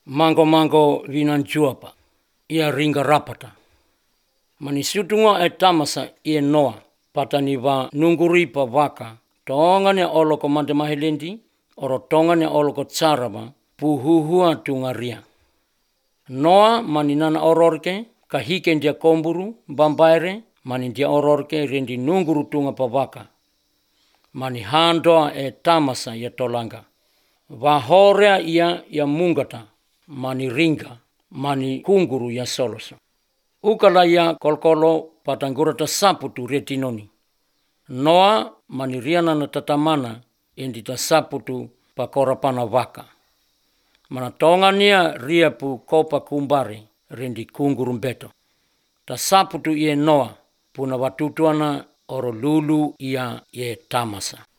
mango vinanjuapa, ia ringa rapata. Mani siutunga e tamasa ia Noa, patani va nungguri pa vaka, tongane oloko mandemahelendi, oro tongane oloko tsarava, puhuhua tungaria. Noa mani nana ororke, kahike dia komburu, bambaire, mani dia ororke rendi nungguru tunga pa vaka. Mani handoa e tamasa ia tolanga. Vahorea ia mungata, mani ringa, mani kunguru ia soloso. Ukala ia kolkolo patanggurata saputu retinoni. Noa mani riana na tatamana endi ta saputu pakorapana vaka. Mana tongania riapu kopa kumbare rendi kunguru beto. Ta saputu ia Noa puna watutuana oro lulu ia tamasa.